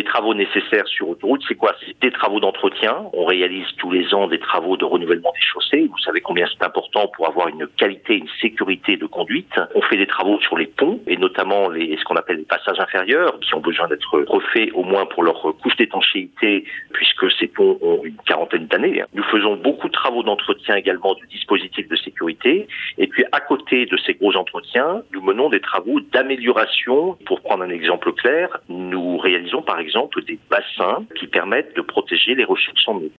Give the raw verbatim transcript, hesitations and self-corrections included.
travaux nécessaires sur autoroute, c'est quoi? C'est des travaux d'entretien. On réalise tous les ans des travaux de renouvellement des chaussées. Vous savez combien c'est important pour avoir une qualité, une sécurité de conduite. On fait des travaux sur les ponts et notamment les, ce qu'on appelle les passages inférieurs qui ont besoin d'être refaits au moins pour leur couche d'étanchéité puisque ces ponts ont une quarantaine d'années. Nous faisons beaucoup de travaux d'entretien également du dispositif de sécurité et puis à côté de ces gros entretiens, nous menons des travaux d'amélioration. Pour prendre un exemple clair, nous réalisons par exemple des bassins qui permettent de protéger les rochers de sang de